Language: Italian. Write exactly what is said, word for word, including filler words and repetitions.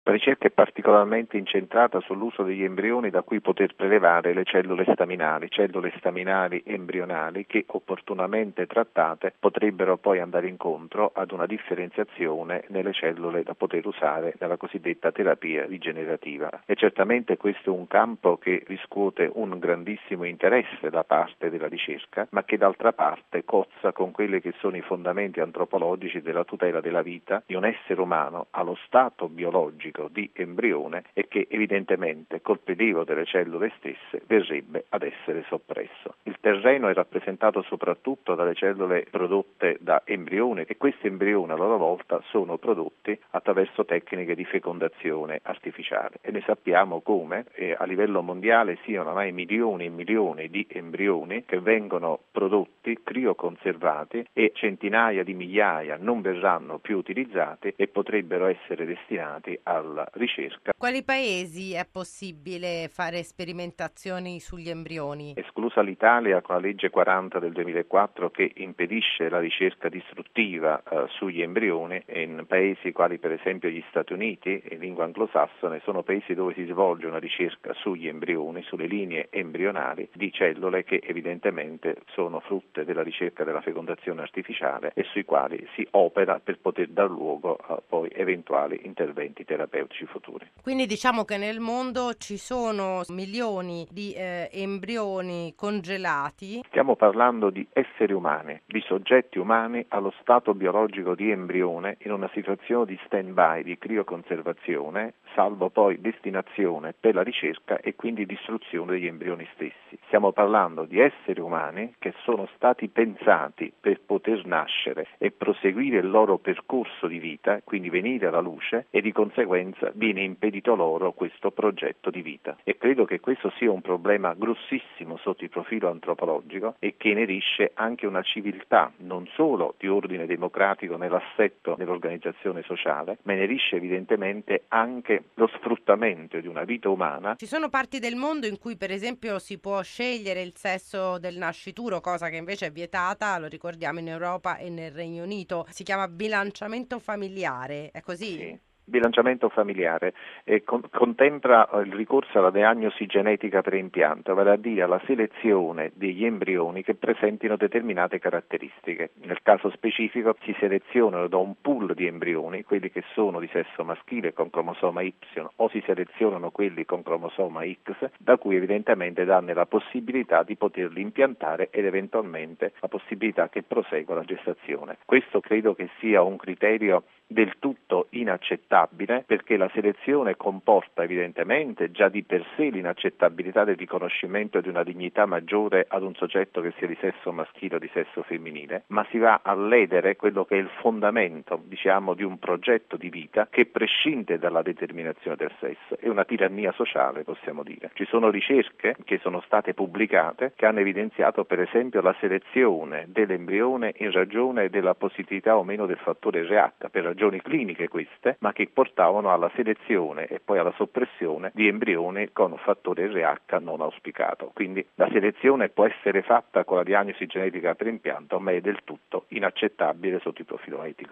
La ricerca è particolarmente incentrata sull'uso degli embrioni da cui poter prelevare le cellule staminali, cellule staminali embrionali che opportunamente trattate potrebbero poi andare incontro ad una differenziazione nelle cellule da poter usare nella cosiddetta terapia rigenerativa. E certamente questo è un campo che riscuote un grandissimo interesse da parte della ricerca, ma che d'altra parte cozza con quelli che sono i fondamenti antropologici della tutela della vita di un essere umano allo stato biologico di embrione e che evidentemente col prelievo delle cellule stesse verrebbe ad essere soppresso. Il terreno è rappresentato soprattutto dalle cellule prodotte da embrione e questi embrioni a loro volta sono prodotti attraverso tecniche di fecondazione artificiale e noi sappiamo come eh, a livello mondiale siano ormai milioni e milioni di embrioni che vengono prodotti, crioconservati e centinaia di migliaia non verranno più utilizzati e potrebbero essere destinati a alla ricerca. Quali paesi è possibile fare sperimentazioni sugli embrioni? Esclusa l'Italia con la legge quaranta del duemilaquattro che impedisce la ricerca distruttiva eh, sugli embrioni, in paesi quali per esempio gli Stati Uniti in lingua anglosassone sono paesi dove si svolge una ricerca sugli embrioni, sulle linee embrionali di cellule che evidentemente sono frutte della ricerca della fecondazione artificiale e sui quali si opera per poter dar luogo a poi eventuali interventi terapeutici futuri. Quindi diciamo che nel mondo ci sono milioni di eh, embrioni congelati. Stiamo parlando di esseri umani, di soggetti umani allo stato biologico di embrione in una situazione di stand-by, di crioconservazione, salvo poi destinazione per la ricerca e quindi distruzione degli embrioni stessi. Stiamo parlando di esseri umani che sono stati pensati per poter nascere e proseguire il loro percorso di vita, quindi venire alla luce e di conseguenza viene impedito loro questo progetto di vita. E credo che questo sia un problema grossissimo sotto il profilo antropologico e che inerisce anche una civiltà non solo di ordine democratico nell'assetto dell'organizzazione sociale, ma inerisce evidentemente anche lo sfruttamento di una vita umana. Ci sono parti del mondo in cui per esempio si può scegliere il sesso del nascituro, cosa che invece è vietata, lo ricordiamo, in Europa e nel Regno Unito. Si chiama bilanciamento familiare, è così? Sì. Bilanciamento familiare eh, con, contempla il ricorso alla diagnosi genetica preimpianto, vale a dire alla selezione degli embrioni che presentino determinate caratteristiche. Nel caso specifico si selezionano da un pool di embrioni, quelli che sono di sesso maschile con cromosoma Y o si selezionano quelli con cromosoma X, da cui evidentemente danno la possibilità di poterli impiantare ed eventualmente la possibilità che prosegua la gestazione. Questo credo che sia un criterio del tutto inaccettabile perché la selezione comporta evidentemente già di per sé l'inaccettabilità del riconoscimento di una dignità maggiore ad un soggetto che sia di sesso maschile o di sesso femminile, ma si va a ledere quello che è il fondamento, diciamo, di un progetto di vita che prescinde dalla determinazione del sesso. È una tirannia sociale, possiamo dire. Ci sono ricerche che sono state pubblicate che hanno evidenziato per esempio la selezione dell'embrione in ragione della positività o meno del fattore R H, per ragioni cliniche queste, ma che portavano alla selezione e poi alla soppressione di embrioni con fattore R H non auspicato. Quindi la selezione può essere fatta con la diagnosi genetica preimpianto, ma è del tutto inaccettabile sotto il profilo etico.